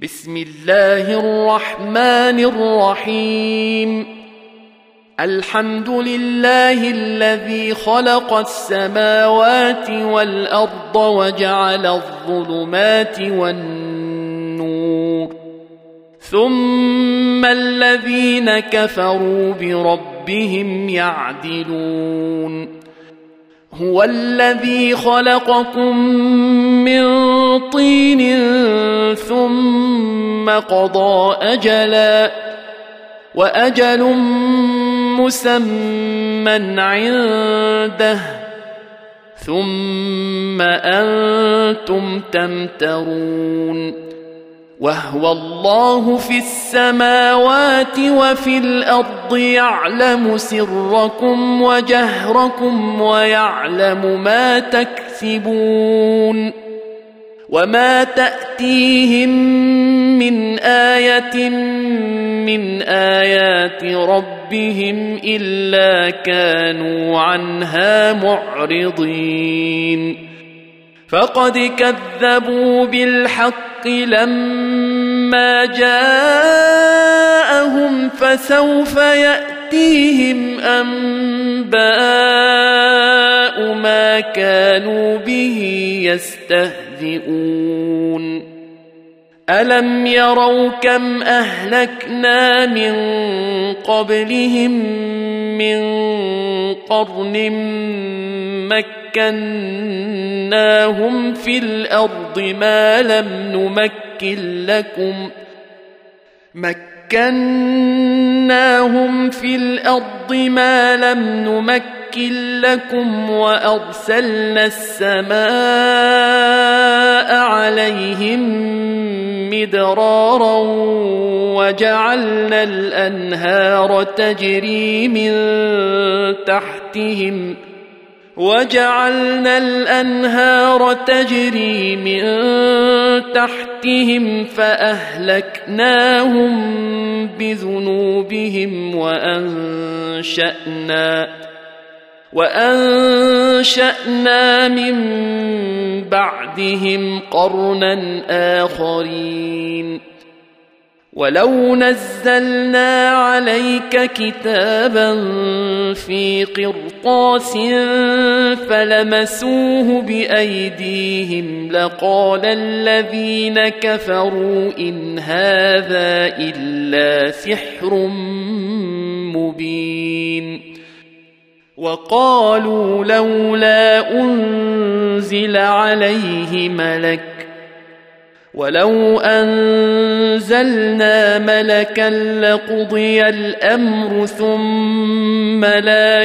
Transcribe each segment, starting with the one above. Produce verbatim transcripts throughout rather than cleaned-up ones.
بسم الله الرحمن الرحيم. الحمد لله الذي خلق السماوات والأرض وجعل الظلمات والنور، ثم الذين كفروا بربهم يعدلون. هو الذي خلقكم من طين ثم قضى أجلا، وأجل مسمى عنده، ثم أنتم تمترون. وهو الله في السماوات وفي الأرض يعلم سركم وجهركم ويعلم ما تكسبون. وما تأتيهم من آية من آيات ربهم إلا كانوا عنها معرضين. فقد كذبوا بالحق لما جاءهم، فسوف يأتيهم أنباء ما كانوا به يستهزئون. ألم يروا كم أهلكنا من قبلهم من قرن مكناهم في الأرض ما لم نمكن لكم مكناهم في الأرض ما لم نمكن لكم وأرسلنا السماء عليهم مدرارا وجعلنا الأنهار تجري من تحتهم وجعلنا الأنهار تجري من تحتهم فأهلكناهم بذنوبهم وأنشأنا وأنشأنا من بعدهم قرنا آخرين. ولو نزلنا عليك كتابا في قرطاس فلمسوه بأيديهم لقال الذين كفروا إن هذا إلا سحر مبين. وقالوا لولا أنزل عليه ملك، ولو أنزلنا ملكا لقضي الأمر ثم لا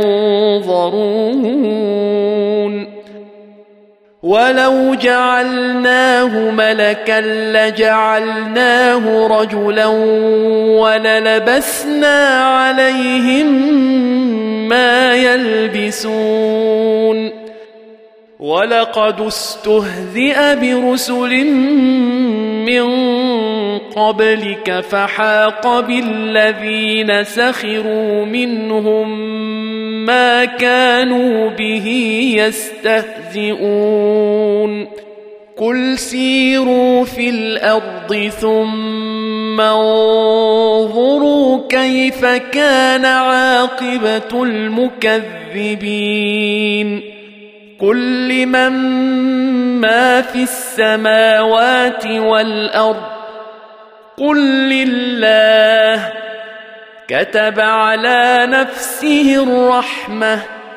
ينظرون. ولو جعلناه ملكا لجعلناه رجلا وللبسنا عليهم ما يلبسون. ولقد استهزئ برسل من قبلك فحاق بالذين سخروا منهم ما كانوا به يستهزئون. قل سيروا في الأرض ثم انظروا كيف كان عاقبة المكذبين. قل لمن ما في السماوات والأرض قل لله كتب على نفسه الرحمة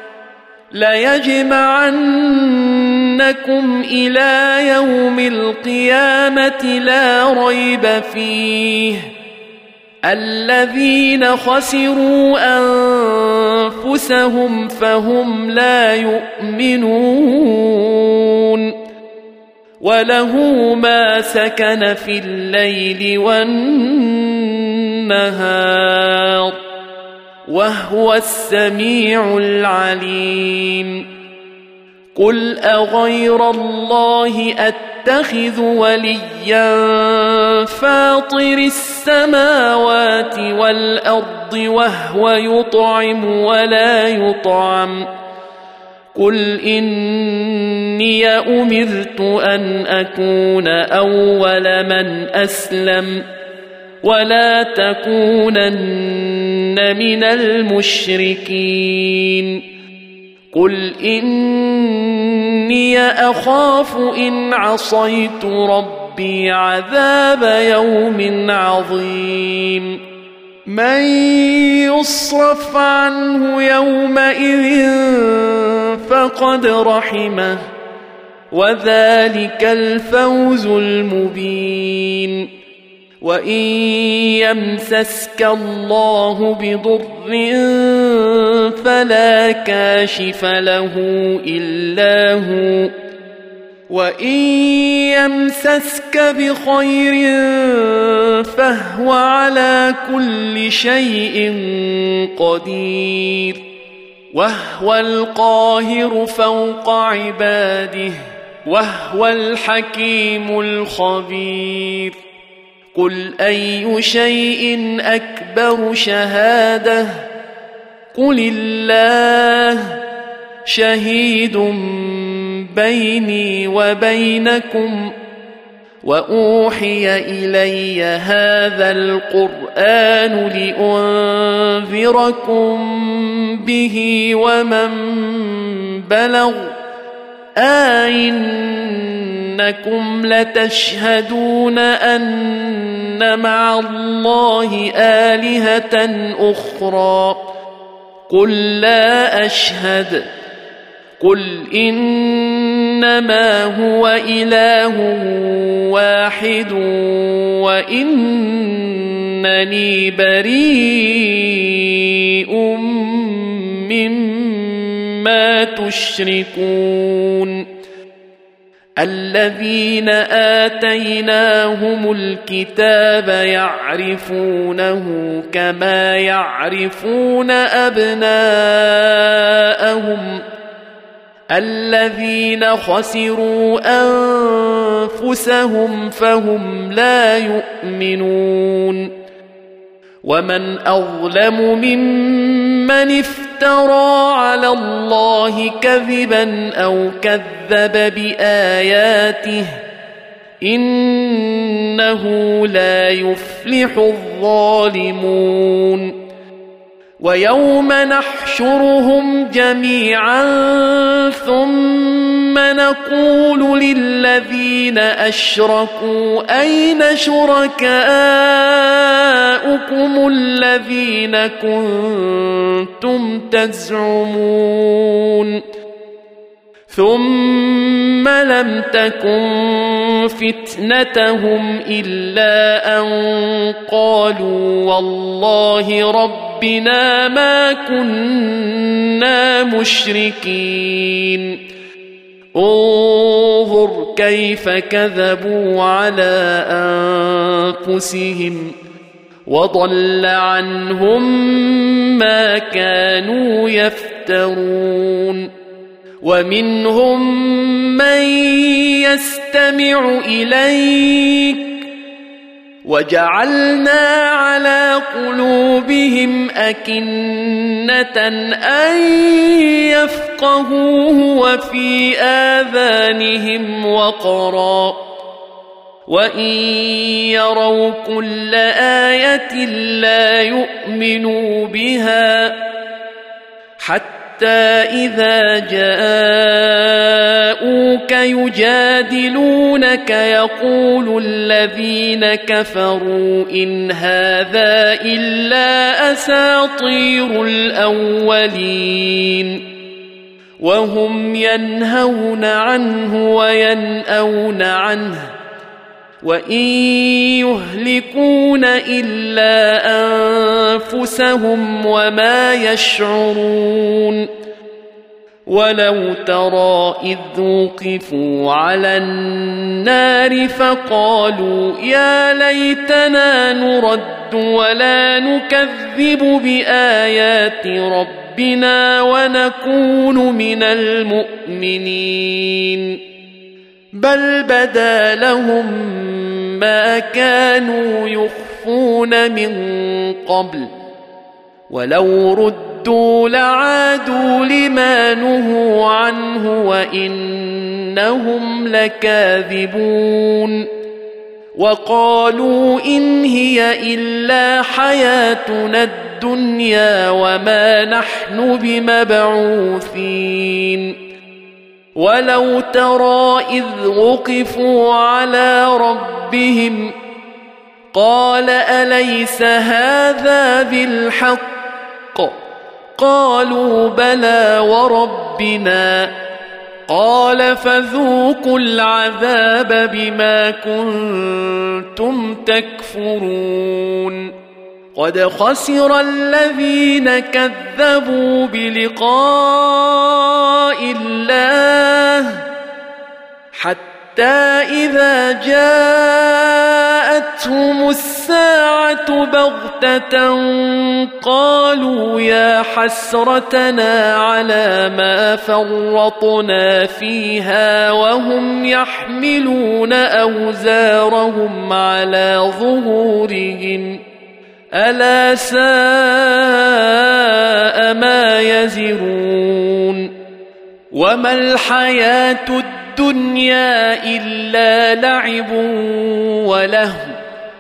ليجمعنكم إلى يوم القيامة لا ريب فيه الذين خسروا أنفسهم فهم لا يؤمنون. وله ما سكن في الليل والنهار وهو السميع العليم. قل أغير الله أتخذ وليا فاطر السماوات والأرض وهو يطعم ولا يطعم قل إني أمرت أن أكون أول من أسلم ولا تكونن من المشركين قل إني أخاف إن عصيت ربي عذاب يوم عظيم من يصرف عنه يومئذ فقد رحمه وذلك الفوز المبين وإن يمسسك الله بضر فلا كاشف له إلا هو وإن يمسسك بخير فهو على كل شيء قدير وهو القاهر فوق عباده وهو الحكيم الخبير قل أي شيء أكبر شهادة قل الله شهيد بيني وبينكم وأوحي إلي هذا القرآن لأنذركم به ومن بلغ أئنكم لتشهدون أن مع الله آلهة أخرى قل لا أشهد قل إنما هو إله واحد وإنني بريء مما تشركون الذين آتيناهم الكتاب يعرفونه كما يعرفون أبناءهم الذين خسروا أنفسهم فهم لا يؤمنون ومن أظلم ممن افترى على الله كذبا أو كذب بآياته إنه لا يفلح الظالمون ويوم نحشرهم جميعا ثم نقول للذين أشركوا أين شركاؤكم الذين كنتم تزعمون ثم لم تكن فتنتهم إلا أن قالوا والله ربنا ما كنا مشركين انظر كيف كذبوا على أنفسهم وضل عنهم ما كانوا يفترون ومنهم من يستمع إليك وجعلنا على قلوبهم أكنة أن يفقهوه وفي آذانهم وقرا وإن يروا كل آية لا يؤمنوا بها حتى حتى إذا جاءوك يجادلونك يقول الذين كفروا إن هذا إلا أساطير الأولين وهم ينهون عنه وينأون عنه وإن يهلكون إلا أنفسهم وما يشعرون ولو ترى إذ وقفوا على النار فقالوا يا ليتنا نرد ولا نكذب بآيات ربنا ونكون من المؤمنين بل بدا لهم ما كانوا يخفون من قبل ولو ردوا ردوا لعادوا لما نهوا عنه وإنهم لكاذبون وقالوا إن هي إلا حياتنا الدنيا وما نحن بمبعوثين ولو ترى إذ وقفوا على ربهم قال أليس هذا بالحق قالوا بلى وربنا قال فذوقوا العذاب بما كنتم تكفرون قد خسر الذين كذبوا بلقاء الله حتى إذا جاءتهم الساعة بغتة قالوا يا حسرتنا على ما فرطنا فيها وهم يحملون أوزارهم على ظهورهم ألا ساء ما يزرون وما الحياة الدنيا إلا لعب ولهو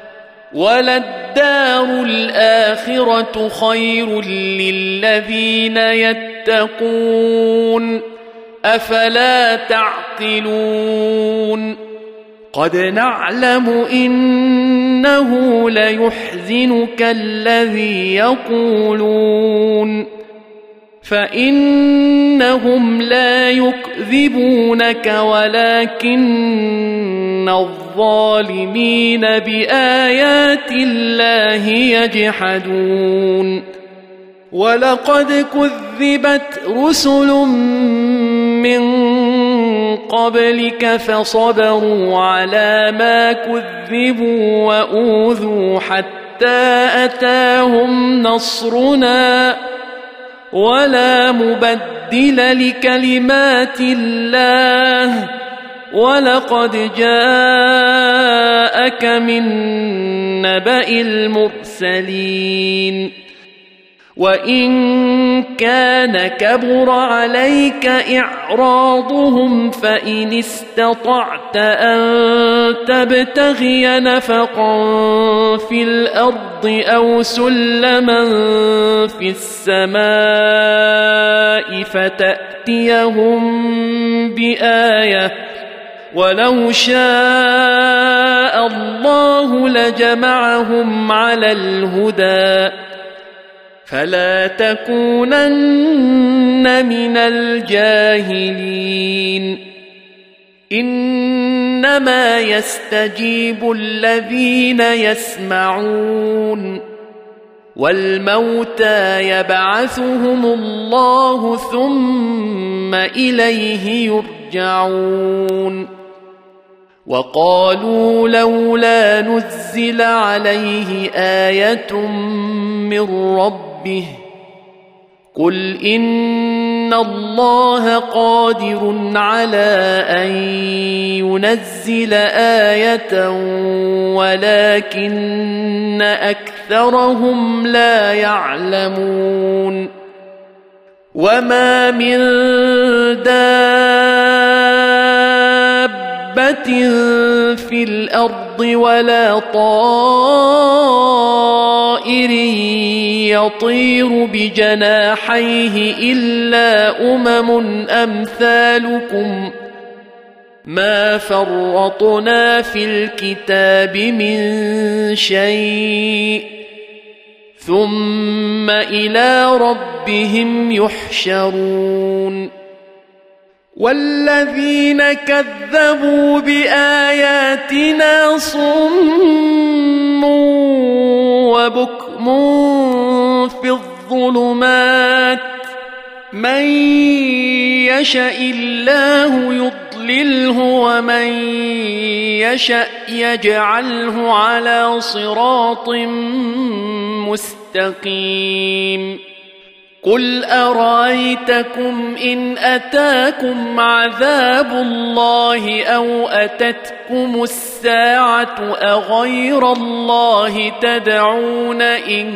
وللدار الآخرة خير للذين يتقون أفلا تعقلون قد نعلم إنه ليحزنك الذي يقولون فإنهم لا يكذبونك ولكن الظالمين بآيات الله يجحدون ولقد كذبت رسل من قبلك فصبروا على ما كذبوا وأوذوا حتى أتاهم نصرنا ولا مبدل لكلمات الله ولقد جاءك من نبأ المرسلين وإن كان كبر عليك إعراضهم فإن استطعت أن تبتغي نفقا في الأرض أو سلما في السماء فتأتيهم بآية ولو شاء الله لجمعهم على الهدى فلا تكونن من الجاهلين إنما يستجيب الذين يسمعون والموتى يبعثهم الله ثم إليه يرجعون وقالوا لولا نزل عليه آية من ربه قل إن الله قادر على أن ينزل آية ولكن أكثرهم لا يعلمون وما من دابة في الأرض ولا طائر يطير بجناحيه إلا أمم أمثالكم ما فرطنا في الكتاب من شيء ثم إلى ربهم يحشرون والذين كذبوا بآياتنا صم وبكم في الظلمات من يشاء الله يضلله ومن يشاء يجعله على صراط مستقيم قل أرأيتكم إن أتاكم عذاب الله أو أتتكم الساعة أغير الله تدعون إن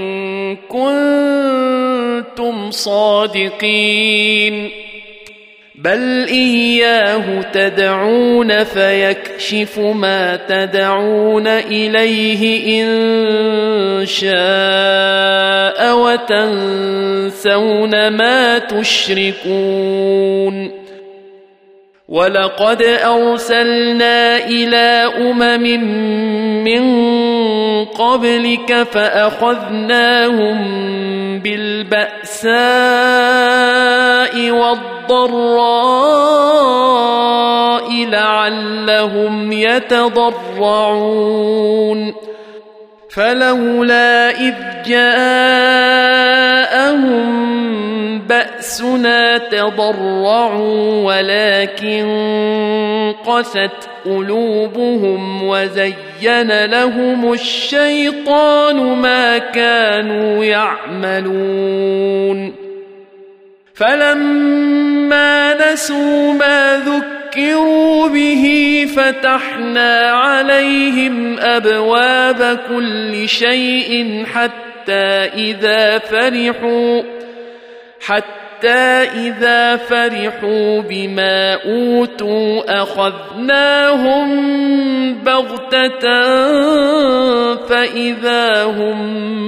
كنتم صادقين بل إياه تدعون فيكشف ما تدعون إليه إن شاء وتنسون ما تشركون ولقد أرسلنا إلى أمم من قبلك فأخذناهم بالبأساء والضراء لعلهم يتضرعون فلولا إذ جاءهم بأسنا تضرعوا ولكن قست قلوبهم وزين لهم الشيطان ما كانوا يعملون فلما نسوا ما ذكروا به فتحنا عليهم أبواب كل شيء حتى إذا فرحوا حتى إذا فرحوا بما أوتوا أخذناهم بغتة فإذا هم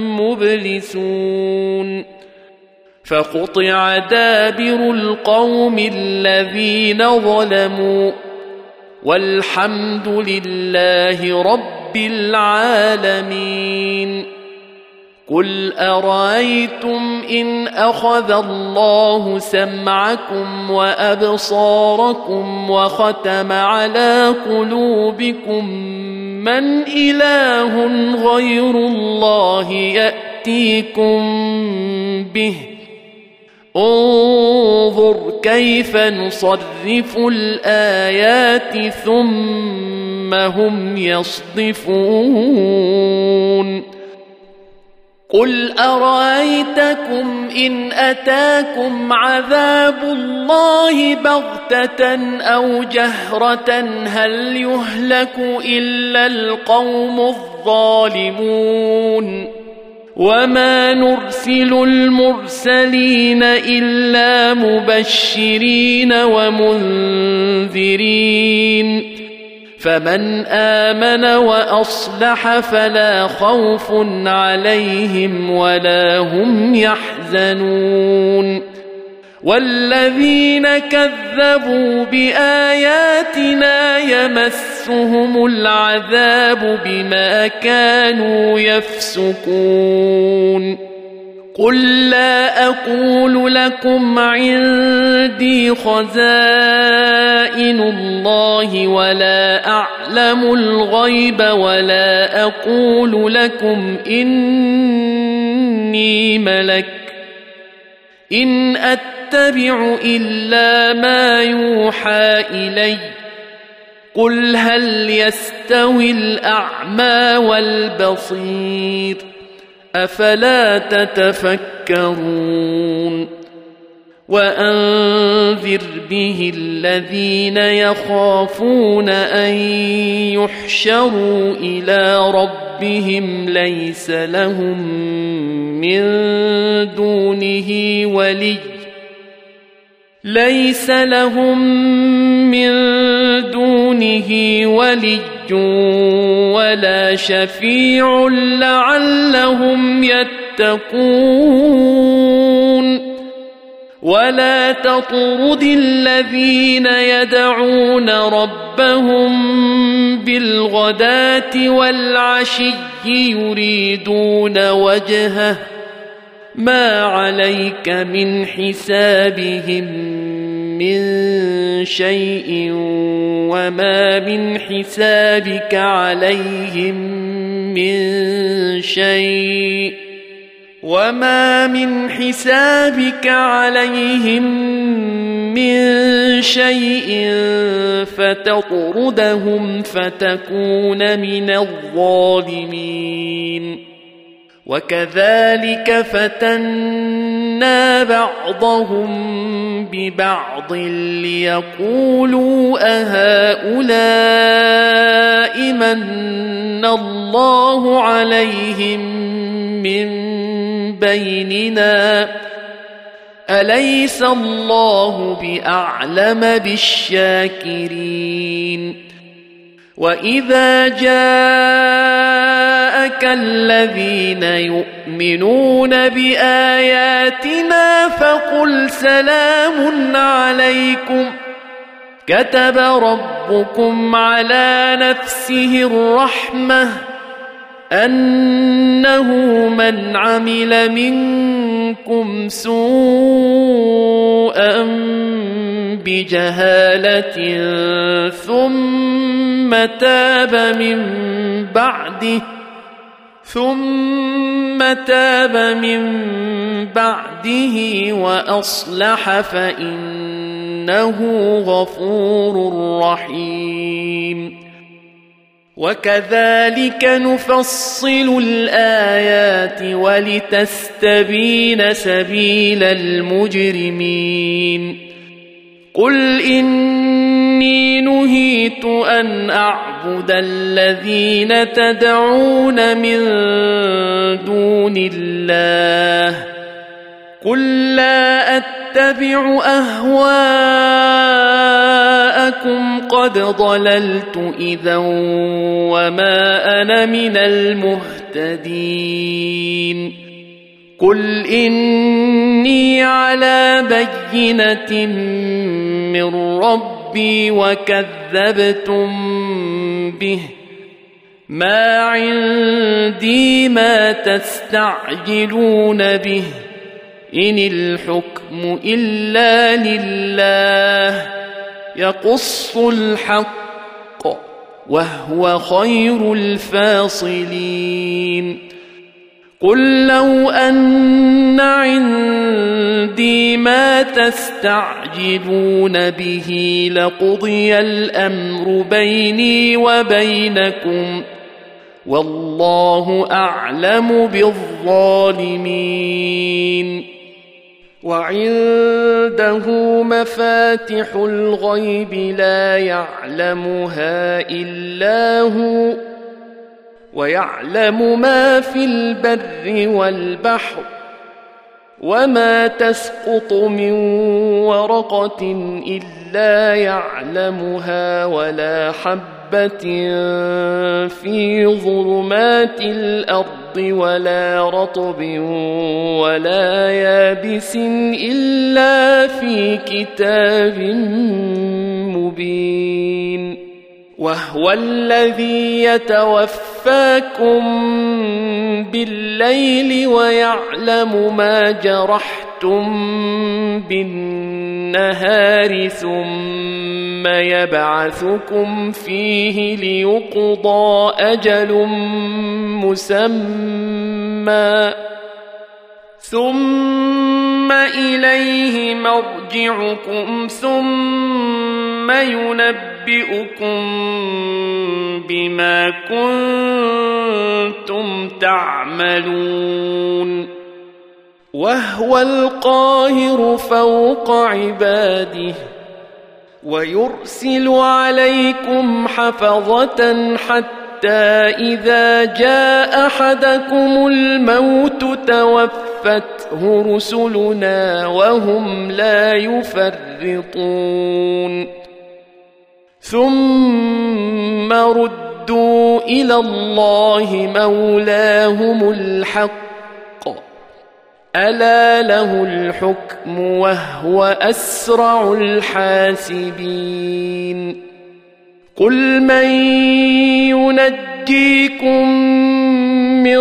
مبلسون فقطع دابر القوم الذين ظلموا والحمد لله رب العالمين قل أرأيتم إن أخذ الله سمعكم وأبصاركم وختم على قلوبكم من إله غير الله يأتيكم به انظر كيف نصرف الآيات ثم هم يصدفون قل أرأيتكم إن أتاكم عذاب الله بغتة أو جهرة هل يهلك إلا القوم الظالمون وما نرسل المرسلين إلا مبشرين ومنذرين فمن آمن وأصلح فلا خوف عليهم ولا هم يحزنون والذين كذبوا بآياتنا يمسهم العذاب بما كانوا يفسقون قل لا أقول لكم عندي خزائن الله ولا أعلم الغيب ولا أقول لكم إني ملك إن أتبع إلا ما يوحى إلي قل هل يستوي الأعمى والبصير أفلا تتفكرون وأنذر به الذين يخافون أن يحشروا إلى ربهم ليس لهم من دونه ولي ليس لهم من دونه ولي ولا شفيع لعلهم يتقون ولا تطرد الذين يدعون ربهم بالغداة والعشي يريدون وجهه ما عليك من حسابهم من شيء وما من حسابك عليهم من شيء وما من حسابك عليهم من شيء فتطردهم فتكون من الظالمين وكذلك فتنا بعضهم ببعض ليقولوا أهؤلاء من الله عليهم من بيننا أليس الله بأعلم بالشاكرين وإذا جاءك الذين يؤمنون بآياتنا فقل سلام عليكم كتب ربكم على نفسه الرحمة أنه من عمل منكم سوءا بجهالة ثم تاب من بعده ثم تاب من بعده وأصلح فإنه غفور رحيم وكذلك نفصل الآيات ولتستبين سبيل المجرمين قل إني نهيت أن أعبد الذين تدعون من دون الله قل لا أتبع أهواءكم قد ضللت إذا وما أنا من المهتدين قل إني على بينة من ربي وكذبتم به ما عندي ما تستعجلون به إن الحكم إلا لله يقص الحق وهو خير الفاصلين قل لو أن عندي ما تستعجلون به لقضي الأمر بيني وبينكم والله أعلم بالظالمين وعنده مفاتح الغيب لا يعلمها إلا هو ويعلم ما في البر والبحر وما تسقط من ورقة إلا يعلمها ولا حبة في ظلمات الأرض ولا رطب ولا يابس إلا في كتاب مبين وهو الذي يتوفاكم بالليل ويعلم ما جرحتم بالنهار ثم يبعثكم فيه ليقضى أجل مسمى ثم إليه مرجعكم ثم ينبئكم بما كنتم تعملون وهو القاهر فوق عباده ويرسل عليكم حفظة حتى إذا جاء أحدكم الموت توفته رسلنا وهم لا يفرطون ثم ردوا إلى الله مولاهم الحق ألا له الحكم وهو أسرع الحاسبين قل من ينجيكم من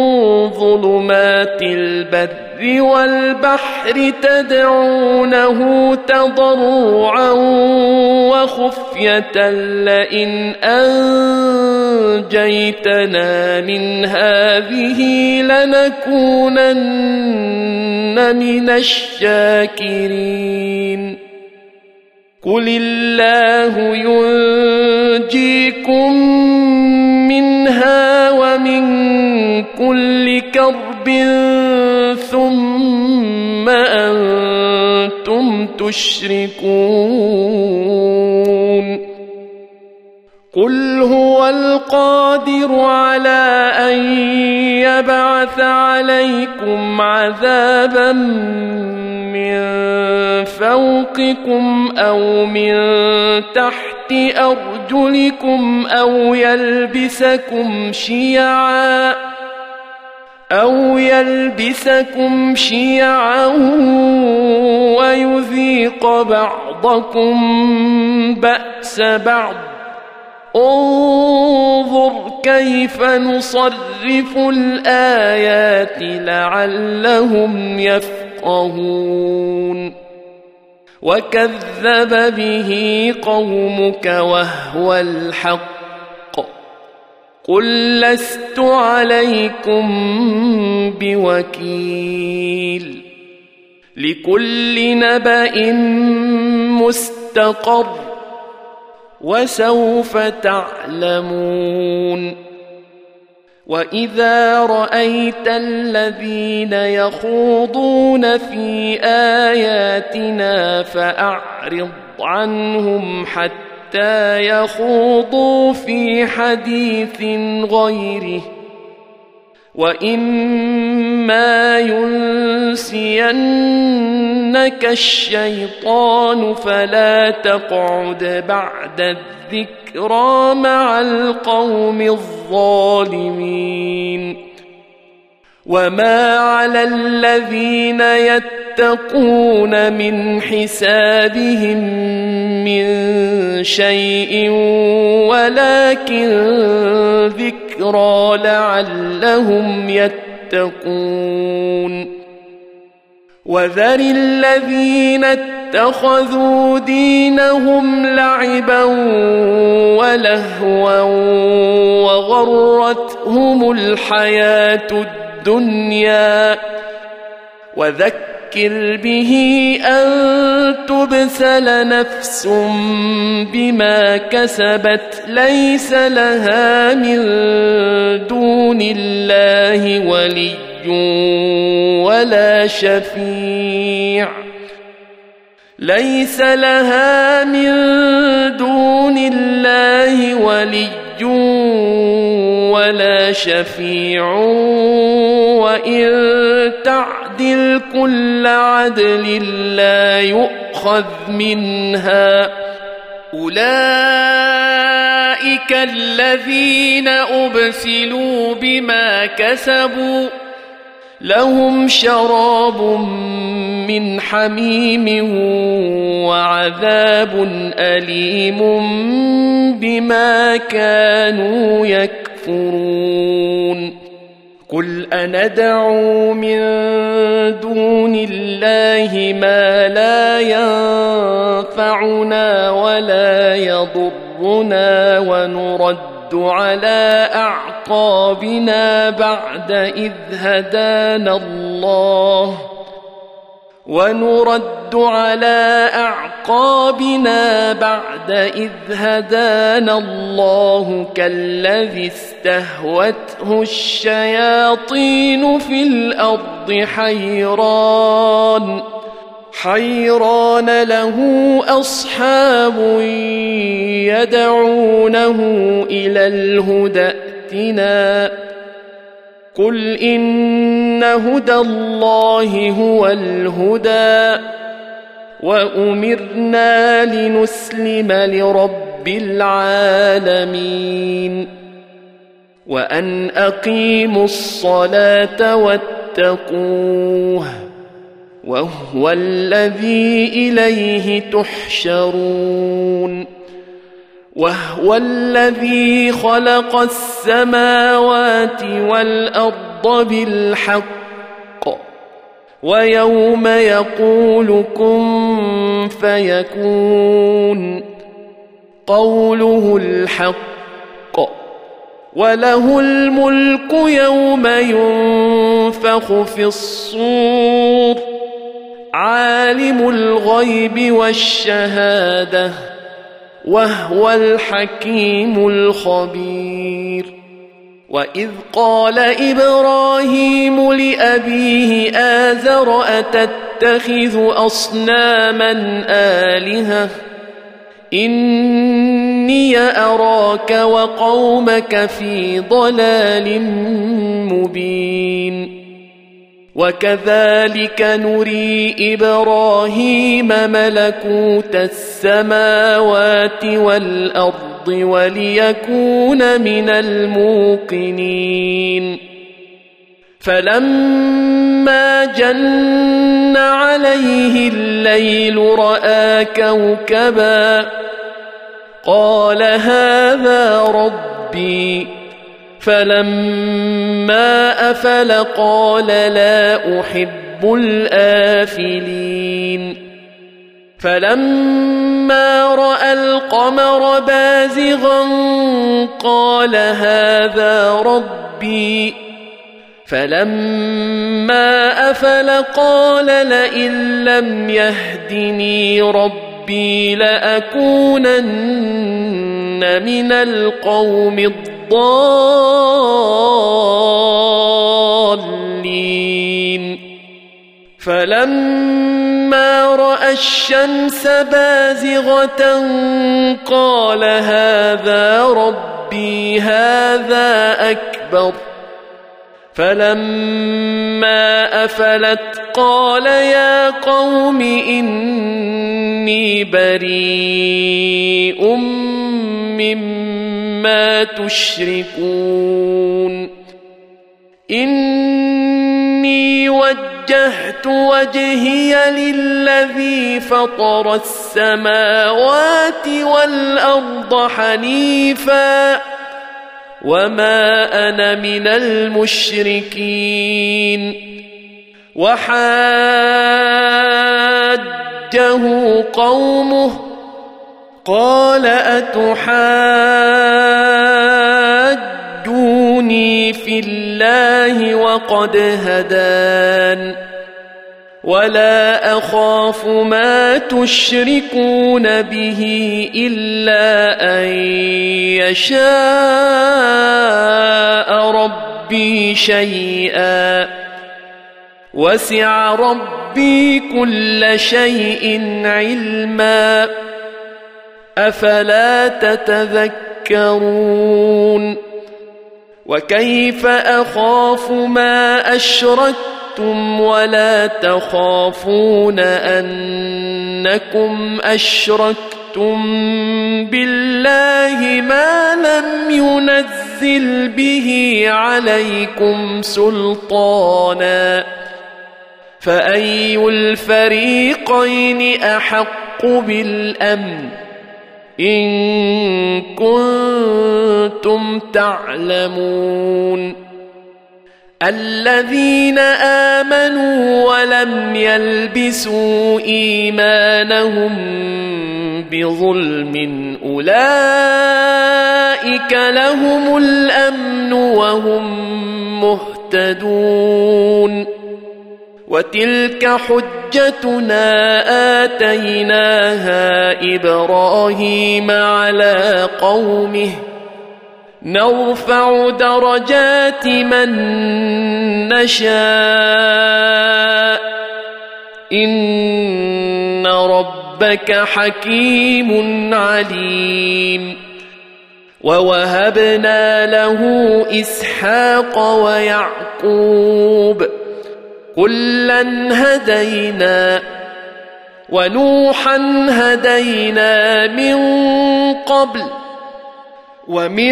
ظلمات البر والبحر تدعونه تضرعا وخفية لئن أنجيتنا من هذه لنكونن من الشاكرين قل الله ينجيكم منها ومن كل كرب ثم أنتم تشركون قل هو القادر على أن يبعث عليكم عذابا من فوقكم أو من تحت أرجلكم أو يلبسكم شيعا أو يلبسكم شيعا ويذيق بعضكم بأس بعض انظر كيف نصرف الآيات لعلهم يفقهون وكذب به قومك وهو الحق قل لست عليكم بوكيل لكل نبأ مستقر وسوف تعلمون وإذا رأيت الذين يخوضون في آياتنا فأعرض عنهم حتى يخوضوا في حديث غيره وإما ينسينك الشيطان فلا تقعد بعد الذكرى مع القوم الظالمين وما على الذين يتقون من حسابهم من شيء ولكن ذكرى لعلهم يتقون وذر الذين اتخذوا دينهم لعبا ولهوا وغرتهم الحياة الدنيا وذكر به أن تبسل نفس بما كسبت ليس لها من دون الله ولي ولا شفيع ليس لها من دون الله ولي ولا شفيع وإن تعدل كل عدل لا يؤخذ منها أولئك الذين أبسلوا بما كسبوا لهم شراب من حميم وعذاب أليم بما كانوا يكفرون قل أندعو من دون الله ما لا ينفعنا ولا يضرنا ونرد على أعقابنا بعد إذ هدانا الله ونرد على أعقابنا بعد إذ هدانا الله كالذي استهوته الشياطين في الأرض حيران حيران له أصحاب يدعونه إلى الهدى ائتنا قل إن هدى الله هو الهدى وأمرنا لنسلم لرب العالمين وأن أقيموا الصلاة واتقوه وهو الذي إليه تحشرون وهو الذي خلق السماوات والأرض بالحق ويوم يقول كن فيكون قوله الحق وله الملك يوم ينفخ في الصور عالم الغيب والشهادة وهو الحكيم الخبير وإذ قال إبراهيم لأبيه آزر أتتخذ أصناما آلهة إني أراك وقومك في ضلال مبين وكذلك نري إبراهيم ملكوت السماوات والأرض وليكون من الموقنين فلما جن عليه الليل رأى كوكبا قال هذا ربي فلما أفل قال لا أحب الآفلين فلما رأى القمر بازغا قال هذا ربي فلما أفل قال لئن لم يهدني ربي لأكونن من القوم الضالين فلما رأى الشمس بازغة قال هذا ربي هذا أكبر فلما أفلت قال يا قوم إني بريء مما تشركون إني وجهت وجهي للذي فطر السماوات والأرض حنيفا وما أنا من المشركين وحاجه قومه قال أتحاجوني في الله وقد هدان ولا أخاف ما تشركون به إلا أن يشاء ربي شيئا وسع ربي كل شيء علما أفلا تتذكرون وكيف أخاف ما أشركتم ولا تخافون أنكم أشركتم بالله ما لم ينزل به عليكم سلطانا فأي الفريقين أحق بالأمن إن كنتم تعلمون الذين آمنوا ولم يلبسوا إيمانهم بظلم أولئك لهم الأمن وهم مهتدون وتلك حجتنا آتيناها إبراهيم على قومه نرفع درجات من نشاء إن ربك حكيم عليم ووهبنا له إسحاق ويعقوب كلا هدينا ونوحا هدينا من قبل ومن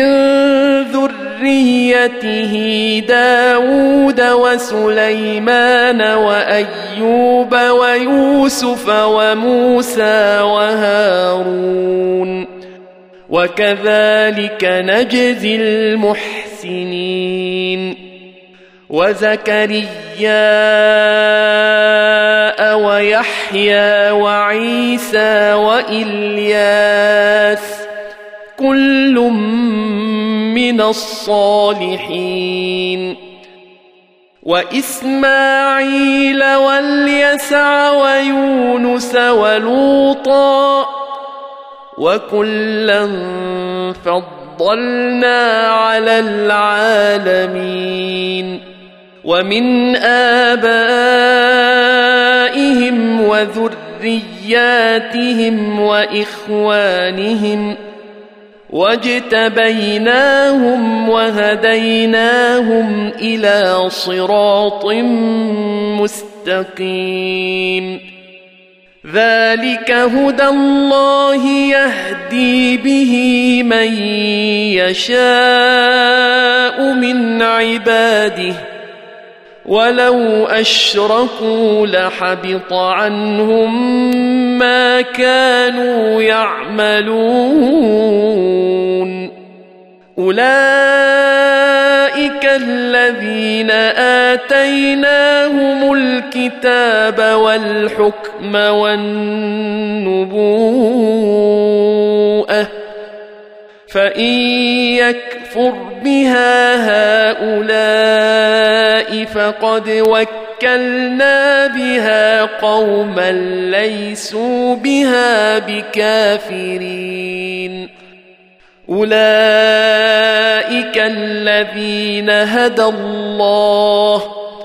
ذريته داود وسليمان وأيوب ويوسف وموسى وهارون وكذلك نجزي المحسنين وزكريا ويحيى وعيسى وإلياس كل من الصالحين وإسماعيل واليسع ويونس ولوطا وكلا فضلنا فضلنا على العالمين ومن آبائهم وذرياتهم وإخوانهم واجتبيناهم وهديناهم إلى صراط مستقيم ذلك هدى الله يهدي به من يشاء من عباده ولو أشركوا لحبط عنهم ما كانوا يعملون أولئك الذين آتيناهم الكتاب والحكم والنبوءة فإن يكفر بها هؤلاء فقد وكلنا بها قوما ليسوا بها بكافرين أولئك الذين هدى الله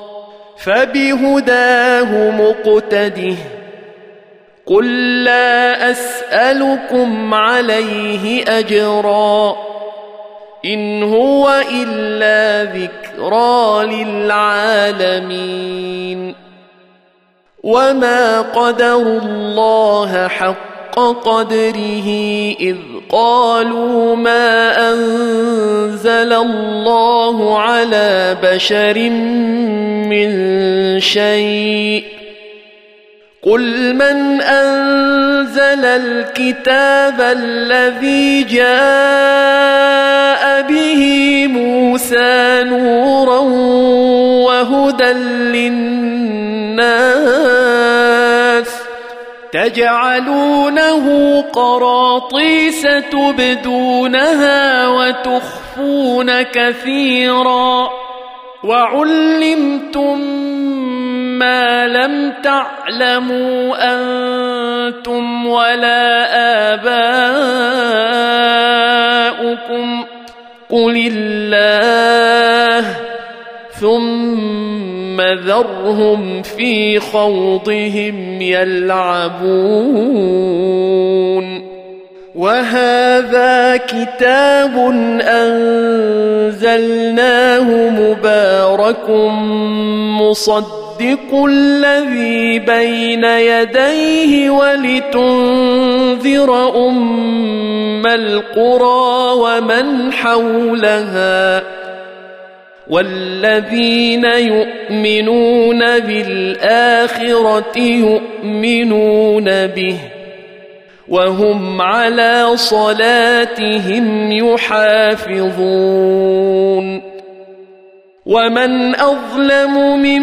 فبهداه مقتده قل لا أسألكم عليه أجرا إن هو إلا ذكرى للعالمين وما قدروا الله حق قدره إذ قالوا ما أنزل الله على بشر من شيء قل من أنزل الكتاب الذي جاء به موسى نورا وهدى للناس تجعلونه قراطيس تبدونها وتخفون كثيرا وعلمتم ما لم تعلموا أنتم ولا آباؤكم قل الله ثم ذرهم في خوضهم يلعبون وهذا كتاب أنزلناه مبارك مصدق الذي بين يديه ولتنذر أم القرى ومن حولها والذين يؤمنون بالآخرة يؤمنون به وهم على صلاتهم يحافظون ومن أظلم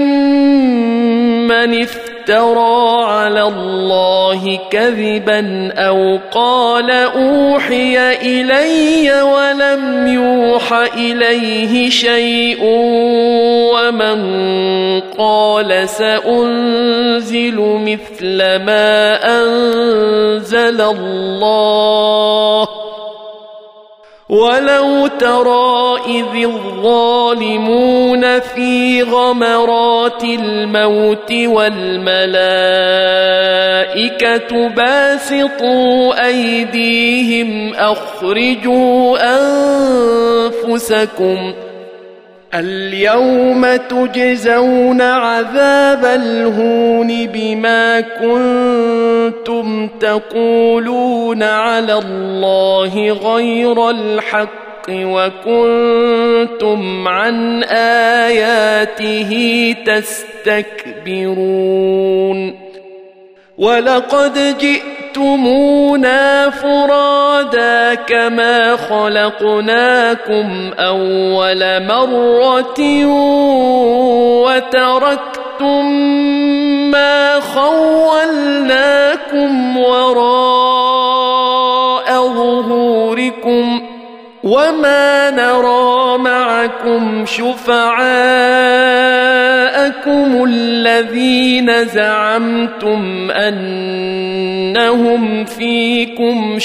ممن افترى على الله كذبا أو قال أوحي إلي ولم يوح إليه شيء ومن قال سأنزل مثل ما أنزل الله ولو ترى إذ الظالمون في غمرات الموت والملائكة باسطوا أيديهم أخرجوا أنفسكم اليوم تجزون عذاب الهون بما كنتم تقولون على الله غير الحق وكنتم عن آياته تستكبرون ولقد جئتمونا فرادا كما خلقناكم أول مرة وتركتم ما خولناكم وراء ظهوركم وما نرى معكم شفعاءكم الذين زعمتم أنهم فيكم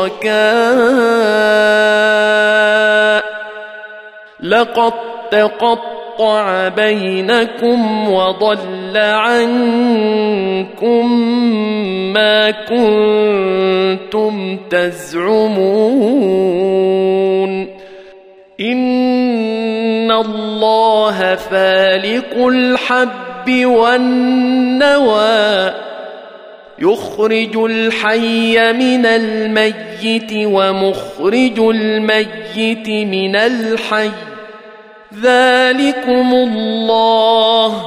شركاء لقد تقطع بينكم وضل عنكم ما كنتم تزعمون إن الله فالق الحب والنوى يخرج الحي من الميت ومخرج الميت من الحي ذلكم الله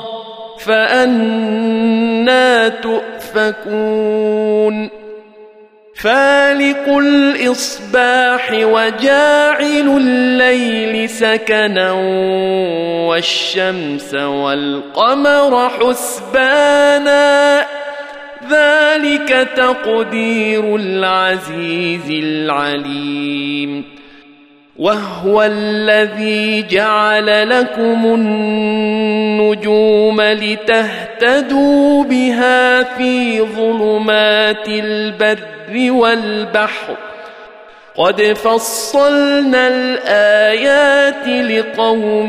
فأنى تؤفكون فالق الإصباح وجاعل الليل سكنا والشمس والقمر حسبانا ذلك تقدير العزيز العليم وهو الذي جعل لكم النجوم لتهتدوا بها في ظلمات البر والبحر قد فصلنا الآيات لقوم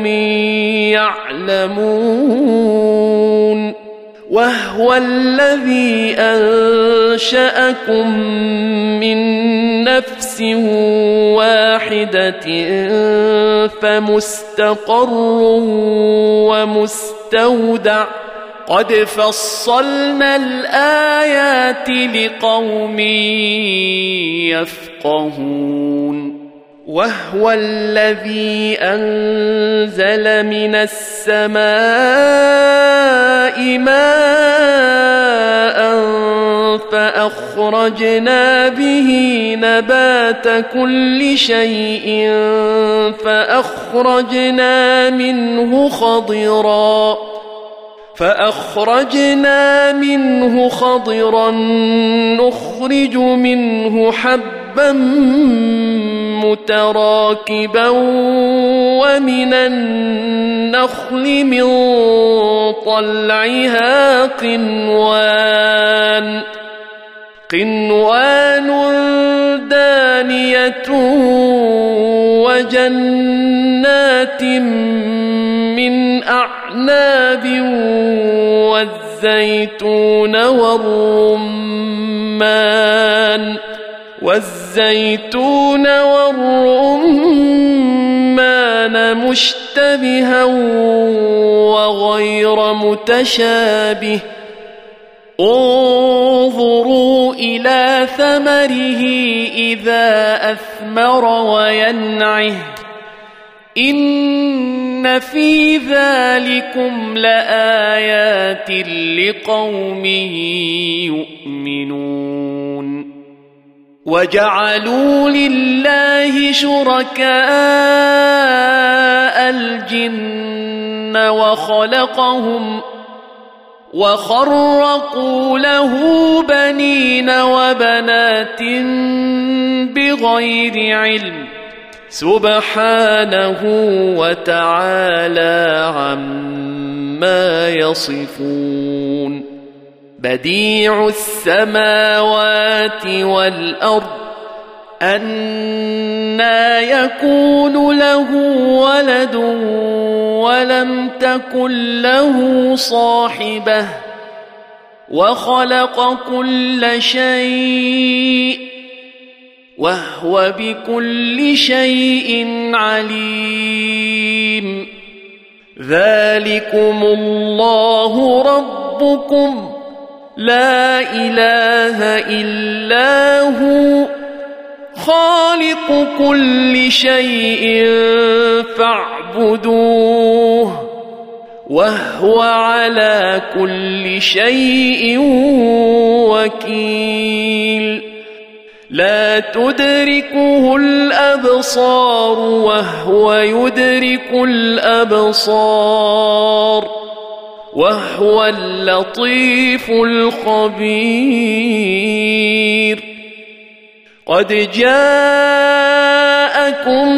يعلمون وهو الذي أنشأكم من نفس واحدة فمستقر ومستودع قد فصلنا الآيات لقوم يفقهون وهو الذي أنزل من السماء ماء فأخرجنا به نبات كل شيء فأخرجنا منه خضرا فأخرجنا منه خضرا نخرج منه حبا متراكبا ومن النخل من طلعها قنوان قنوان دانية وجنات من أعناب والزيتون والرمان والزيتون والرمان مشتبها وغير متشابه انظروا إلى ثمره إذا أثمر وينعه إن في ذلكم لآيات لقوم يؤمنون وجعلوا لله شركاء الجن وخلقهم وخرقوا له بنين وبنات بغير علم سبحانه وتعالى عما يصفون بديع السماوات والأرض أنى يكون له ولد ولم تكن له صاحبة وخلق كل شيء وهو بكل شيء عليم ذلكم الله ربكم لا إله إلا هو خالق كل شيء فاعبدوه وهو على كل شيء وكيل لا تدركه الأبصار وهو يدرك الأبصار وهو اللطيف الخبير قد جاء جاءكم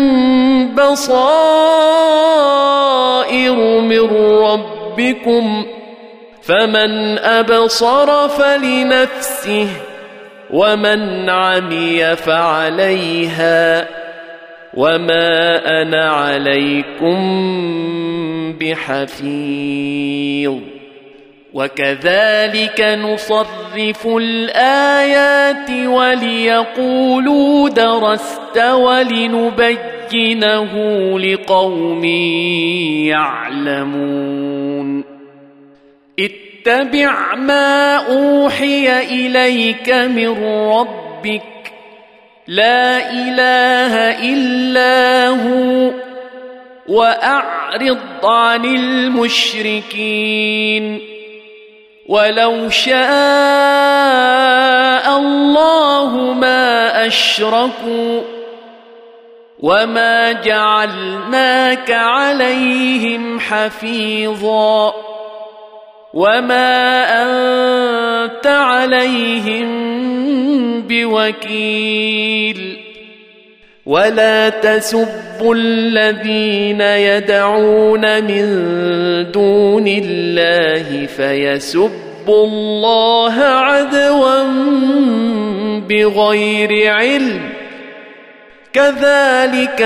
بصائر من ربكم فمن أبصر فلنفسه ومن عمي فعليها وما أنا عليكم بحفيظ وكذلك نصرف الآيات وليقولوا درست ولنبينه لقوم يعلمون اتبع ما أوحي إليك من ربك لا إله إلا هو وأعرض عن المشركين ولو شاء الله ما أشركوا وما جعلناك عليهم حفيظا وما أنت عليهم بوكيل ولا تسبوا الذين يدعون من دون الله فيسبوا الله عدوا بغير علم كذلك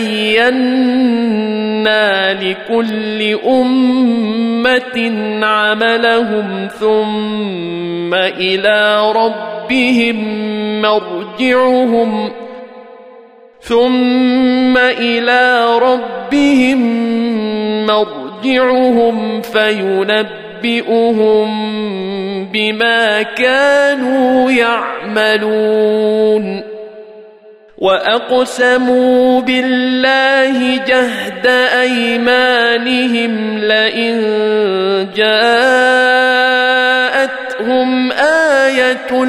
زينا لكل أمة عملهم ثم إلى ربهم مرجعهم ثم إلى ربهم مرجعهم فينبئهم بما كانوا يعملون وأقسموا بالله جهد أيمانهم لئن جاءتهم آية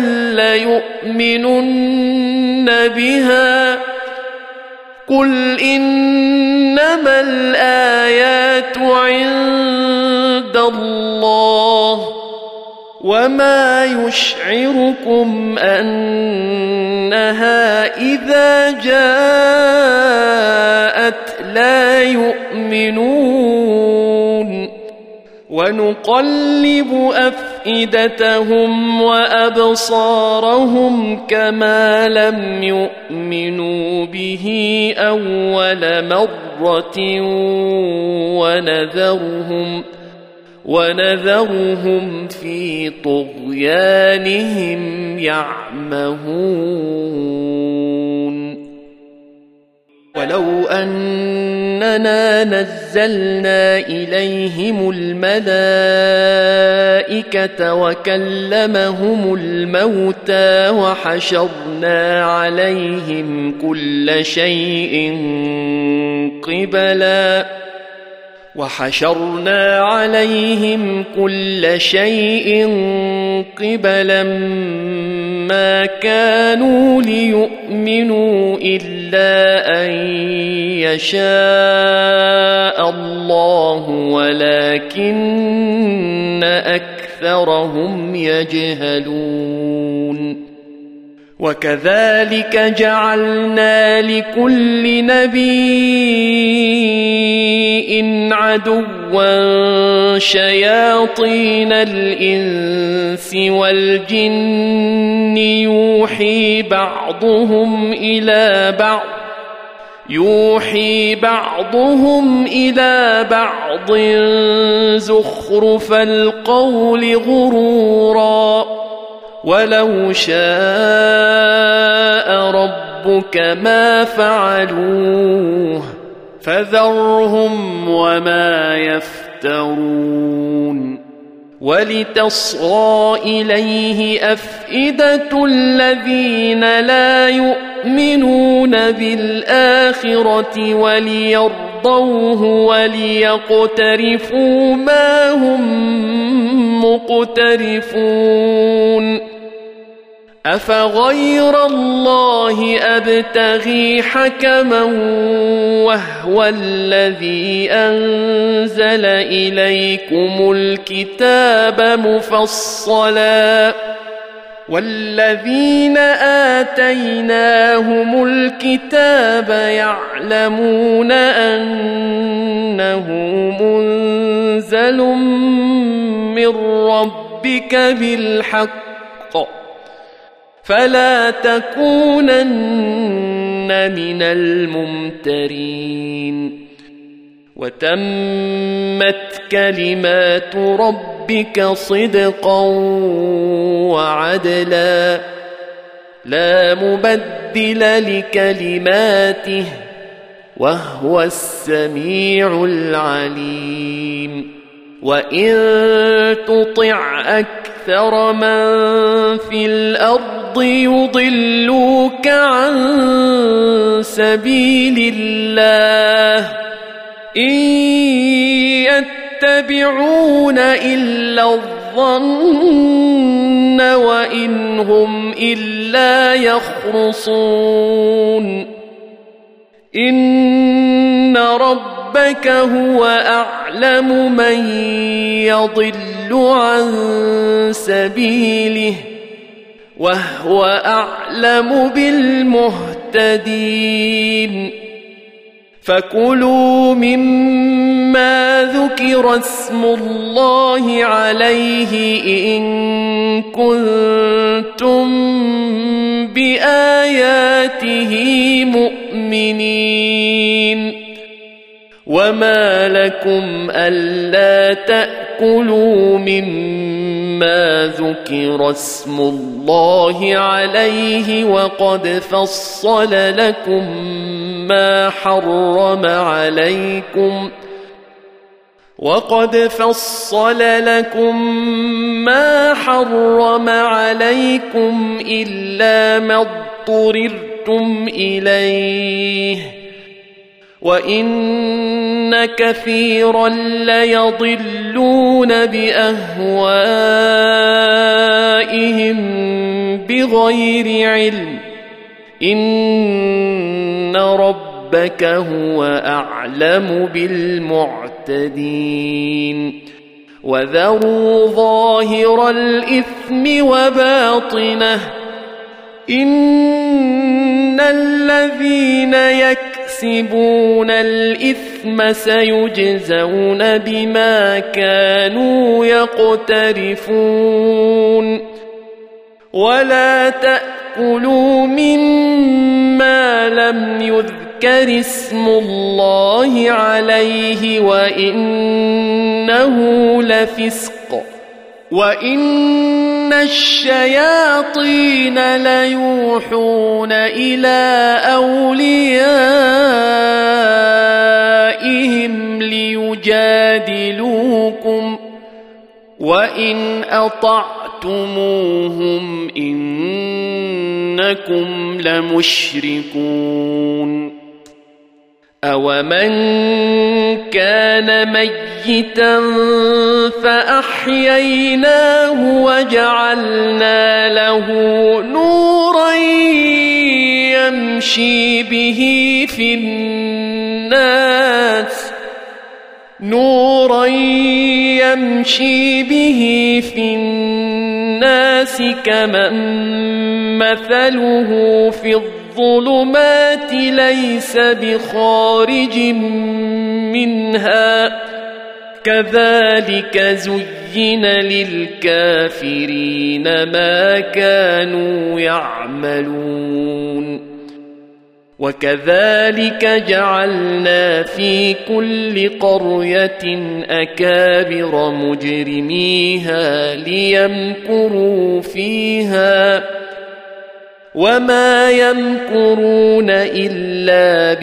ليؤمنن بها قل إنما الآيات عند الله وما يشعركم أنها إذا جاءت لا يؤمنون ونقلب أفئدتهم وأبصارهم كما لم يؤمنوا به أول مرة ونذرهم ونذرهم في طغيانهم يعمهون ولو أننا نزلنا إليهم الملائكة وكلمهم الموتى وحشرنا عليهم كل شيء قبلا وحشرنا عليهم كل شيء قبلا ما كانوا ليؤمنوا إلا أن يشاء الله ولكن أكثرهم يجهلون وكذلك جعلنا لكل نبي عدوا شياطين الإنس والجن يوحي بعضهم إلى بعض يوحي بعضهم إلى بعض زخرف القول غرورا ولو شاء ربك ما فعلوه فذرهم وما يفترون ولتصغى إليه أفئدة الذين لا يؤمنون بالآخرة وليرضوه وليقترفوا ما هم مقترفون أفغير الله أبتغي حكما وهو الذي أنزل إليكم الكتاب مفصلا والذين آتيناهم الكتاب يعلمون أنه منزل من ربك بالحق فلا تكونن من الممترين وتمت كلمات ربك صدقا وعدلا لا مبدل لكلماته وهو السميع العليم وإن تطع أكثر من في الأرض يضلوك عن سبيل الله إن يتبعون إلا الظن وإن هم إلا يخرصون إن ربك هو أعلم من يضل عن سبيله وهو أعلم بالمهتدين فكلوا مما ذكر اسم الله عليه إن كنتم بآياته مؤمنين وما لكم ألا تأكلوا مما ذكر اسم الله عليه وقد فصل لكم ما حرم عليكم وقد فصل لكم ما حرم عليكم إلا ما اضطررتم إليه وإن كثيرا ليضلون بأهوائهم بغير علم إن ربك هو أعلم بالمعتدين وذروا ظاهر الإثم وباطنه إن الذين يكسبون الإثم سيجزون بما كانوا يقترفون ولا تأكلوا مما لم يذكر اسم الله عليه وإنه لفسق وإن الشياطين ليوحون إلى أوليائهم ليجادلوكم وإن أطعتموهم إنكم لمشركون أومن كان ميتا فأحييناه وجعلنا له نورا يمشي به في الناس نورا يمشي به في الناس كمن مثله في الظلمات ليس بخارج منها كذلك زين للكافرين ما كانوا يعملون وكذلك جعلنا في كل قرية أكابر مجرميها ليمكروا فيها وما يمكرون إلا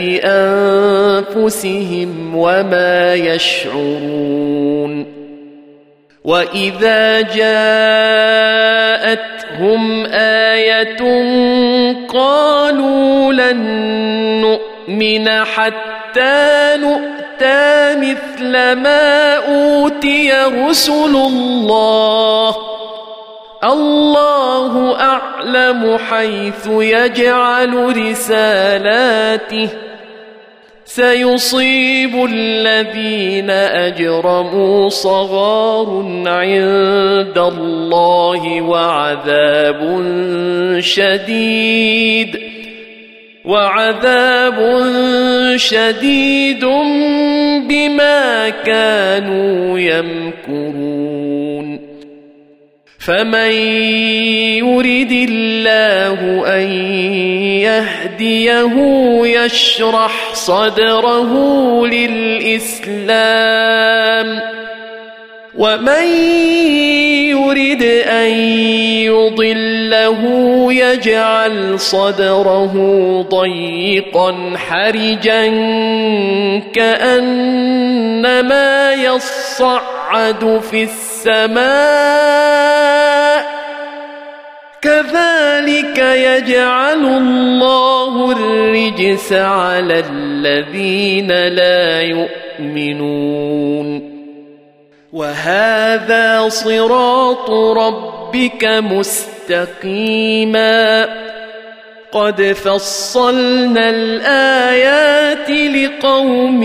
بأنفسهم وما يشعرون وإذا جاءتهم آية قالوا لن نؤمن حتى نؤتى مثل ما أوتي رسل الله الله أعلم حيث يجعل رسالاته سيصيب الذين أجرموا صغار عند الله وعذاب شديد وعذاب شديد بما كانوا يمكرون فمن يرد الله أن يهديه يشرح صدره للإسلام ومن يرد أن يضله يجعل صدره ضيقا حرجا كأنما يصعد في السماء كذلك يجعل الله الرجس على الذين لا يؤمنون وهذا صراط ربك مستقيما قد فصلنا الآيات لقوم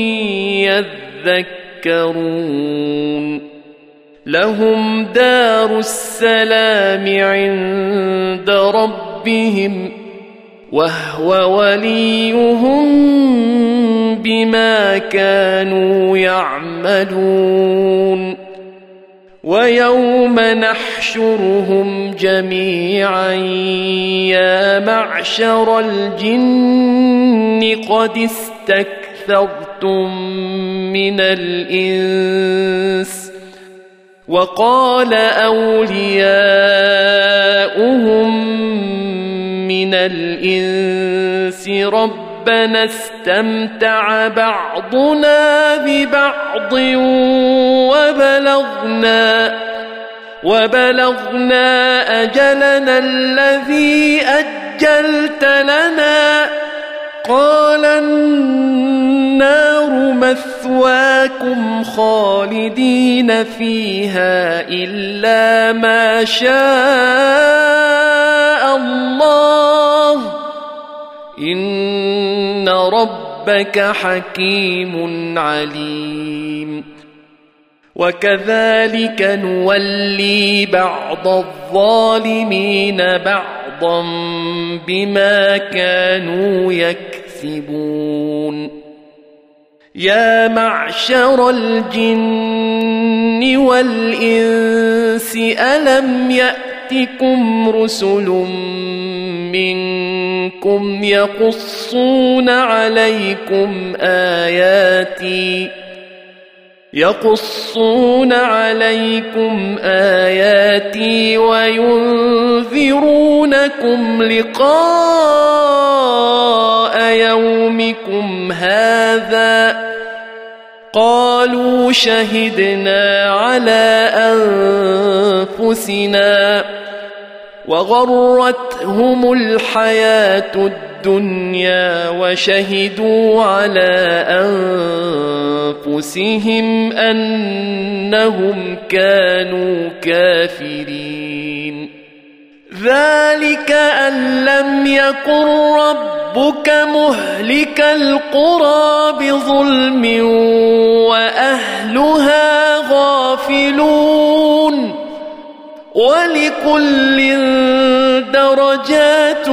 يذكرون لهم دار السلام عند ربهم وهو وليهم بما كانوا يعملون ويوم نحشرهم جميعا يا معشر الجن قد استكثرتم من الإنس وقال أولياؤهم من الإنس ربنا استمتع بعضنا ببعض وبلغنا وبلغنا أجلنا الذي أجلت لنا قال النار مثواكم خالدين فيها إلا ما شاء الله إن ربك حكيم عليم وكذلك نولي بعض الظالمين بعضا بما كانوا يكسبون يا معشر الجن والإنس ألم يأتكم رسل منكم يقصون عليكم آياتي يقصون عليكم آياتي وينذرونكم لقاء يومكم هذا قالوا شهدنا على أنفسنا وغرتهم الحياة الدنيا وشهدوا على أنفسهم أنهم كانوا كافرين ذلك أن لم يكن ربك مهلك القرى بظلم وأهلها غافلون ولكل درجات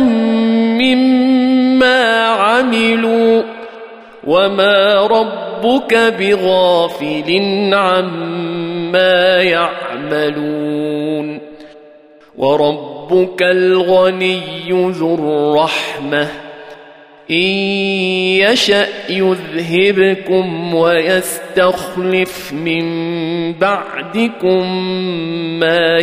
مما عملوا وما ربك بغافل عما يعملون وربك الغني ذو الرحمة إن يشأ يذهبكم ويستخلف من بعدكم ما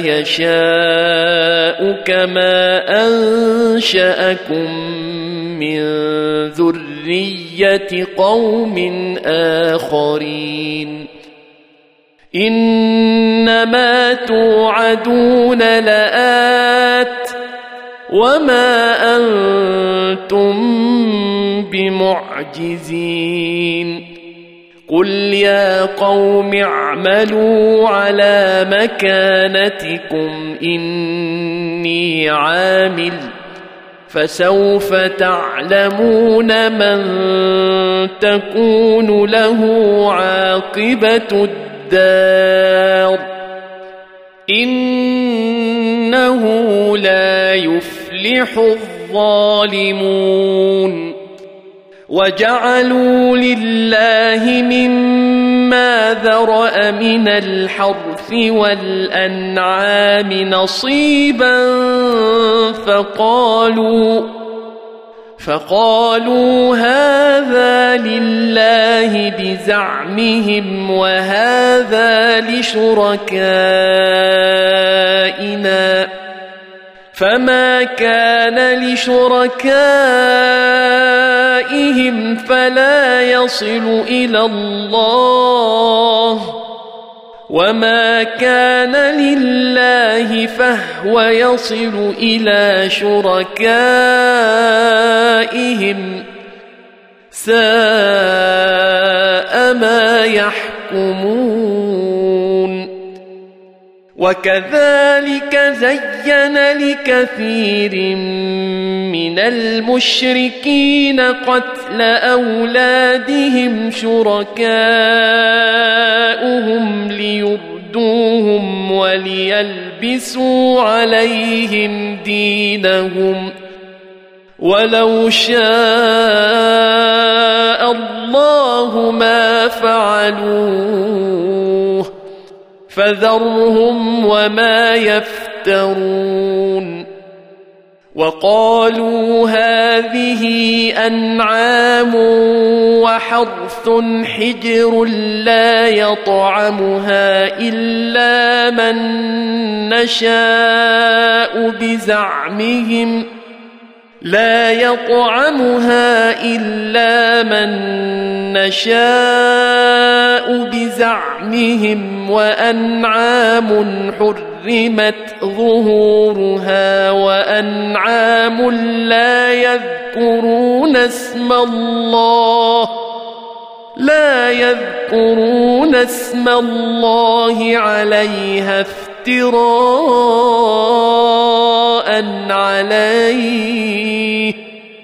يشاء كما أنشأكم من ذرية قوم آخرين إنما توعدون لآت وما أنتم بمعجزين قل يا قوم اعملوا على مكانتكم إني عامل فسوف تعلمون من تكون له عاقبة الدار إنه لا يفلح الظالمون وجعلوا لله مما ذرأ من الحرث والأنعام نصيبا فقالوا فقالوا هذا لله بزعمهم وهذا لشركائنا فما كان لشركائهم فلا يصل إلى الله وما كان لله فهو يصل إلى شركائهم ساء ما يحكمون وكذلك زين لكثير من المشركين قتل أولادهم شركاؤهم ليردوهم وليلبسوا عليهم دينهم ولو شاء الله ما فعلوه فذرهم وما يفترون وقالوا هذه أنعام وحرث حجر لا يطعمها إلا من نشاء بزعمهم لا يطعمها إلا من نشاء بزعمهم وأنعام حرمت ظهورها وأنعام لا يذكرون اسم الله لا يذكرون اسم الله عليها افتراء عليه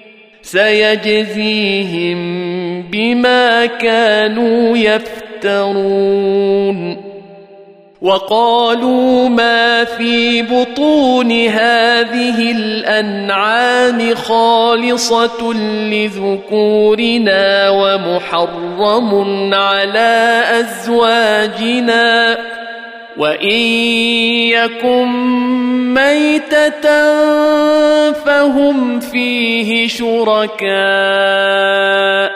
سيجزيهم بما كانوا يفترون وقالوا ما في بطون هذه الأنعام خالصة لذكورنا ومحرم على أزواجنا وإن يكن ميتة فهم فيه شركاء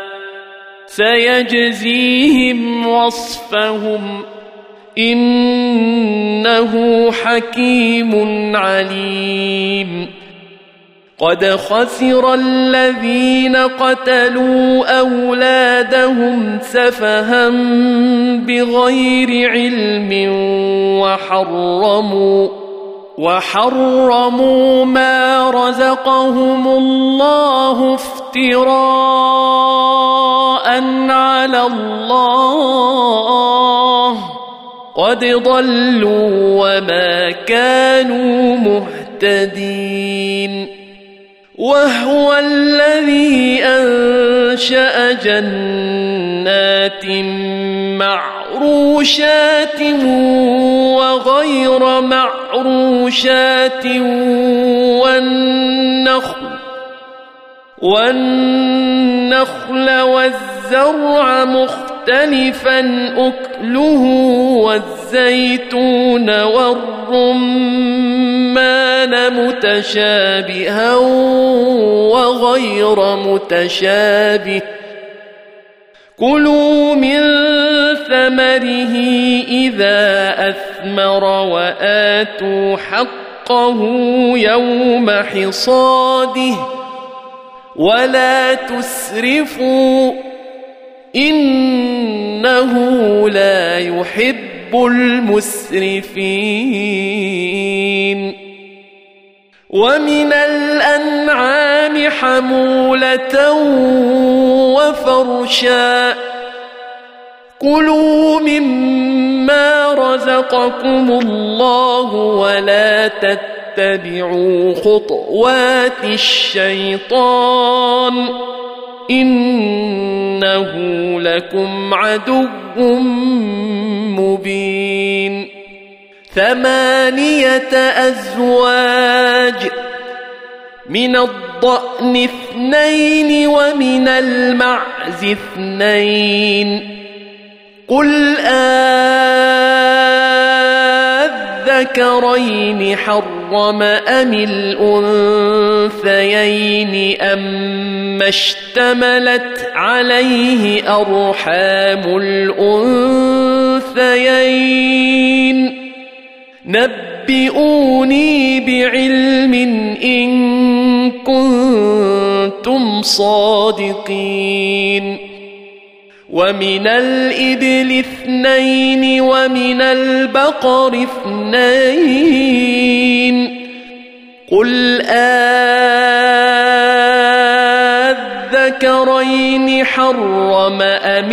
سيجزيهم وصفهم إنه حكيم عليم قد خسر الذين قتلوا أولادهم سفها بغير علم وحرموا وحرموا ما رزقهم الله افتراء على الله قد ضلوا وما كانوا مهتدين وهو الذي أنشأ جنات معروشات وغير معروشات والنخل والنخل والزرع مختلفا أكله والزيتون والرمان متشابها وغير متشابه كلوا من ثمره إذا أثمر وآتوا حقه يوم حصاده ولا تسرفوا إنه لا يحب المسرفين ومن الأنعام حمولة وفرشا كلوا مما رزقكم الله ولا تتبعوا تتبعوا خطوات الشيطان إنه لكم عدو مبين. ثمانية أزواج، من الضأن اثنين ومن المعز اثنين، قل أذكرين حرم أم الأنثيين أما اشتملت عليه أرحام الأنثيين؟ نبئوني بعلم إن كنتم صادقين. ومن الإبل اثنين ومن البقر اثنين، قل أذكرين حرم أم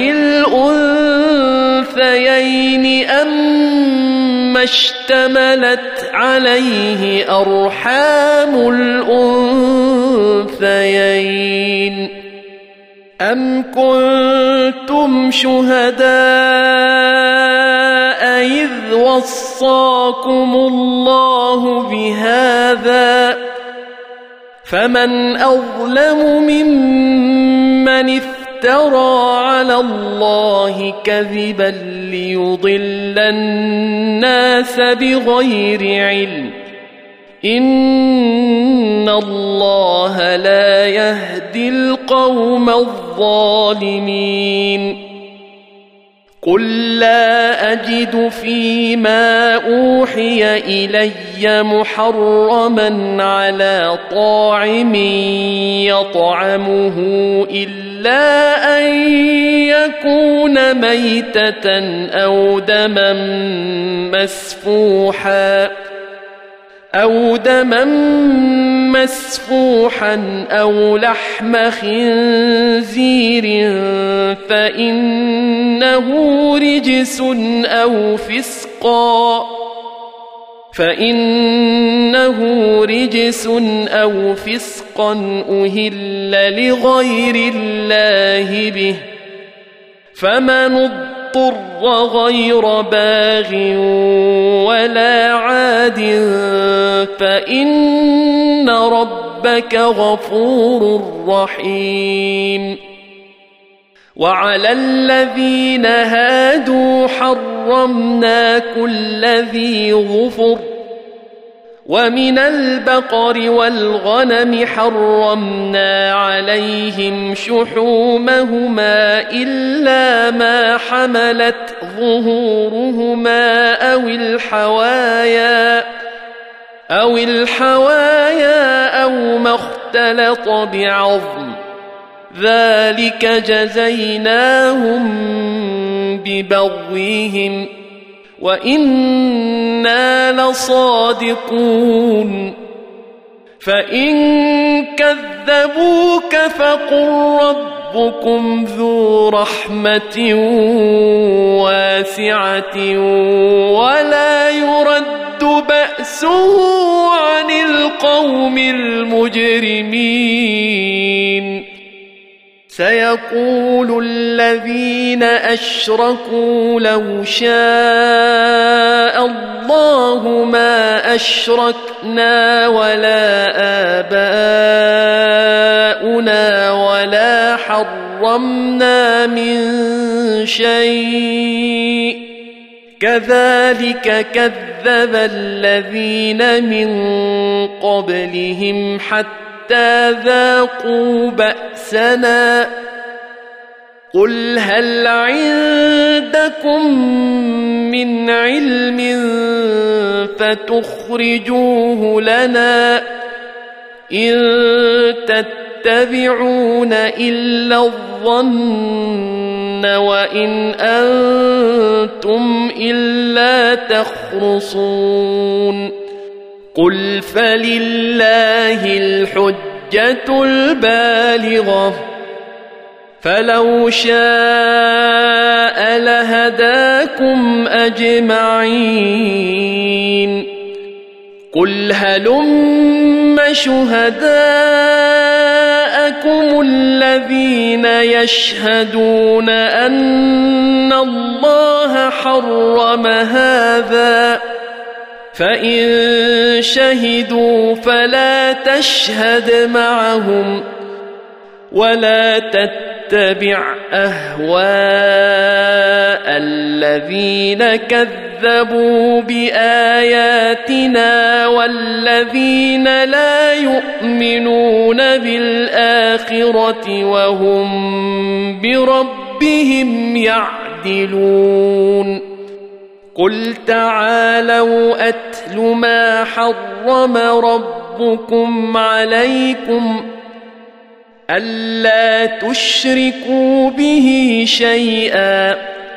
الأنثيين أما اشتملت عليه أرحام الأنثيين؟ أم كنتم شهداء إذ وصاكم الله بهذا؟ فمن أظلم ممن افترى على الله كذبا ليضل الناس بغير علم، إن الله لا يهدي القوم الظالمين. قل لا أجد فيما أوحي إلي محرما على طاعم يطعمه إلا أن يكون ميتة أو دما مسفوحا أو دما مسفوحا أو لحم خنزير فإنه رجس أو فسقا فإنه رجس أو فسقا أهل لغير الله به، فمن اضطر غير باغ ولا عاد فإن ربك غفور رحيم. وعلى الذين هادوا حرمنا كل ذي ظفر، ومن البقر والغنم حرمنا عليهم شحومهما إلا ما حملت ظهورهما أو الحوايا أو الحوايا أو ما اختلط بعظم، ذلك جزيناهم ببغيهم وإنا لصادقون. فإن كذبوك فقل ربكم ذو رحمة واسعة ولا يرد بأسه عن القوم المجرمين. سيقول الذين أشركوا لو شاء الله ما أشركنا ولا آباؤنا ولا حرمنا من شيء، كذلك كذب الذين من قبلهم حتى ذاقوا بأسنا. قل هل عندكم من علم فتخرجوه لنا؟ إن تتبعون إلا الظن وإن أنتم إلا تخرصون. قل فلله الحجة البالغة، فلو شاء لهداكم أجمعين. قل هلم شهداءكم الذين يشهدون أن الله حرم هذا فإن شهدوا فلا تشهد معهم ولا تتبع أهواء الذين كذبوا بآياتنا والذين لا يؤمنون بالآخرة وهم بربهم يعدلون قل تعالوا أتل ما حرم ربكم عليكم ألا تشركوا به شيئا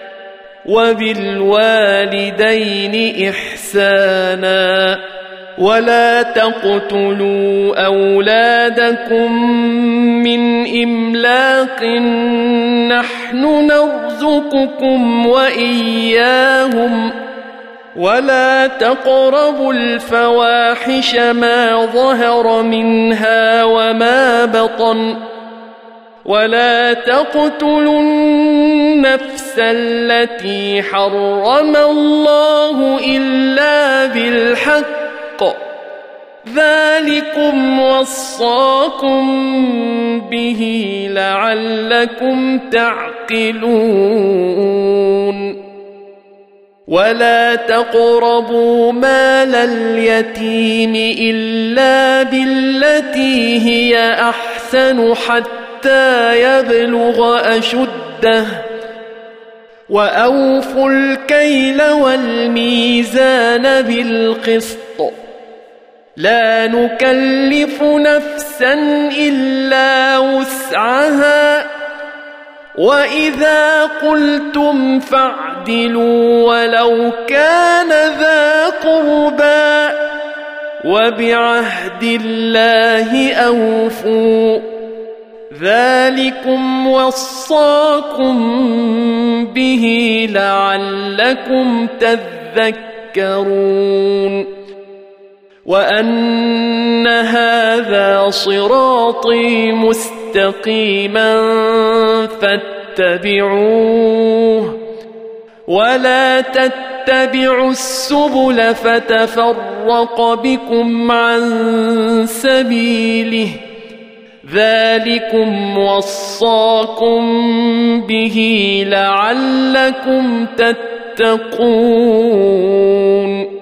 وبالوالدين إحسانا ولا تقتلوا أولادكم من إملاق نحن نرزقكم وإياهم ولا تقربوا الفواحش ما ظهر منها وما بطن ولا تقتلوا النفس التي حرم الله إلا بالحق ذلكم وصاكم به لعلكم تعقلون ولا تقربوا مال اليتيم إلا بالتي هي أحسن حتى يبلغ أشده وأوفوا الكيل والميزان بالقسط لا نكلف نفسا إلا وسعها وإذا قلتم فاعدلوا ولو كان ذا قربى وبعهد الله أوفوا ذلكم وصاكم به لعلكم تذكرون وأن هذا صراطي مستقيما فاتبعوه ولا تتبعوا السبل فتفرق بكم عن سبيله ذلكم وصاكم به لعلكم تتقون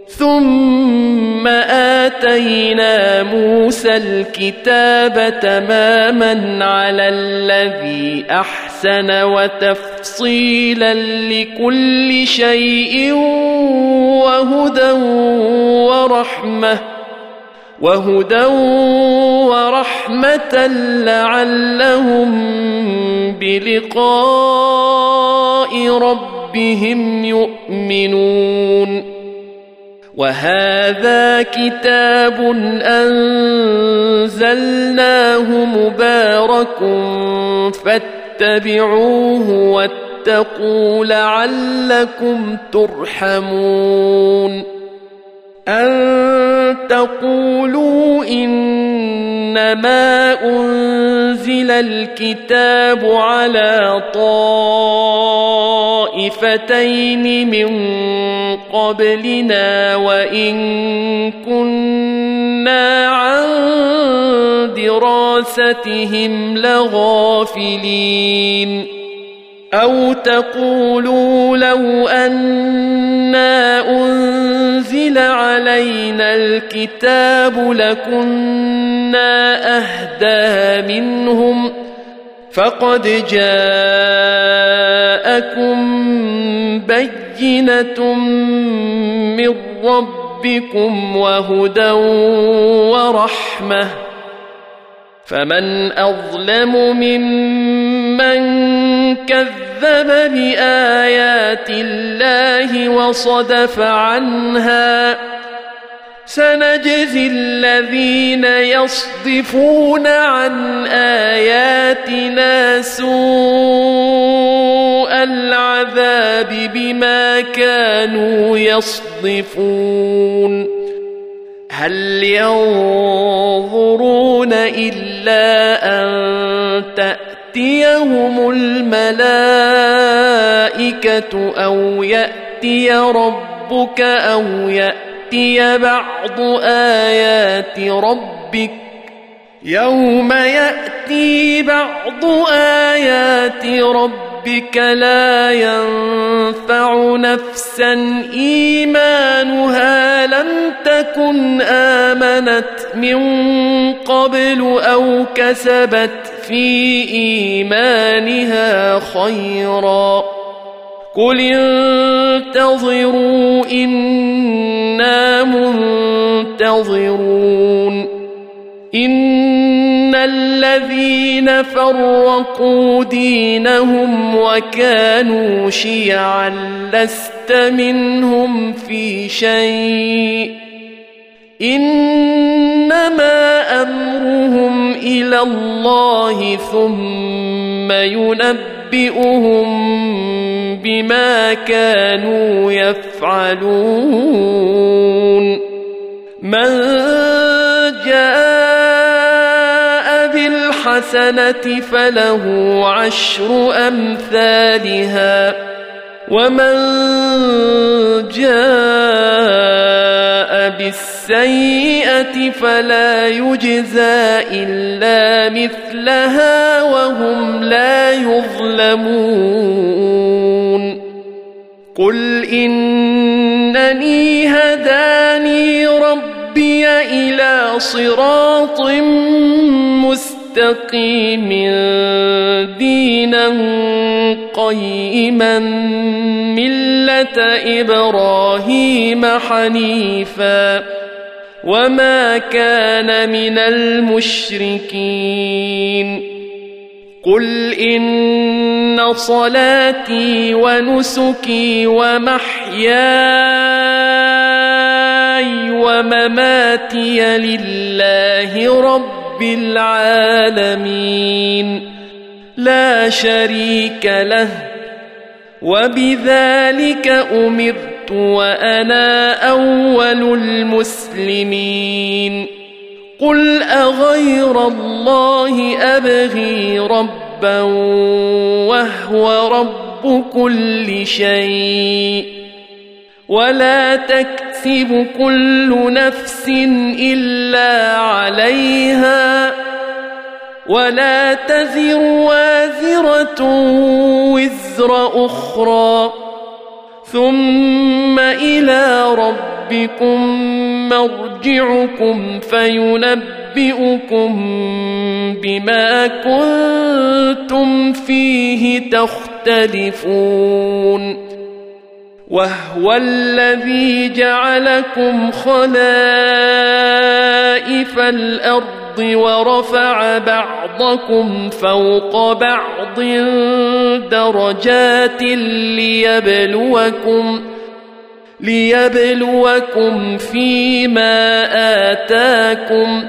ثم آتينا موسى الكتاب تماما على الذي أحسن وتفصيلا لكل شيء وهدى ورحمة وهدى ورحمة لعلهم بلقاء ربهم يؤمنون وهذا كتاب أنزلناه مبارك فاتبعوه واتقوا لعلكم ترحمون أن تقولوا إنما أنزل الكتاب على طائفتين من قبلنا وإن كنا عن دراستهم لغافلين أو تقولوا لو أنا أنزل علينا الكتاب لكنا أهدى منهم فقد جاءكم بينة من ربكم وهدى ورحمة فمن أظلم ممن كذب بآيات الله وصدف عنها سنجزي الذين يصدفون عن آياتنا سوء العذاب بما كانوا يصدفون هل ينظرون إلا أن تأتيهم الملائكة أو يأتي ربك أو يأتي بعض آيات ربك يوم يأتي بعض آيات ربك لا ينفع نفسا إيمانها لم تكن آمنت من قبل أو كسبت في إيمانها خيرا قل انتظروا إنا منتظرون إن الذين فرقوا دينهم وكانوا شيعا لست منهم في شيء إنما أمرهم إلى الله ثم ينبئهم بما كانوا يفعلون من جاء بالحسنة فله عشر أمثالها ومن جاء بالسيئة فلا يجزى إلا مثلها وهم لا يظلمون قل إنني هداني ربي إلى صراط مستقيم دينا قيما ملة إبراهيم حنيفا وما كان من المشركين قل إن صلاتي ونسكي ومحياي ومماتي لله رب العالمين لا شريك له وبذلك أمرت وأنا أول المسلمين قل أغير الله أبغي ربا وهو رب كل شيء ولا تكسب كل نفس إلا عليها ولا تزر وازرة وزر أخرى ثم إلى ربكم مرجعكم فينبئكم بما كنتم فيه تختلفون وهو الذي جعلكم خلائف الأرض ورفع بعضكم فوق بعض درجات ليبلوكم ليبلوكم فيما آتاكم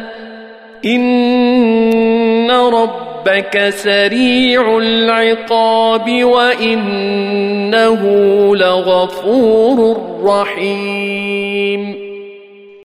إن ربك سريع العقاب وإنه لغفور رحيم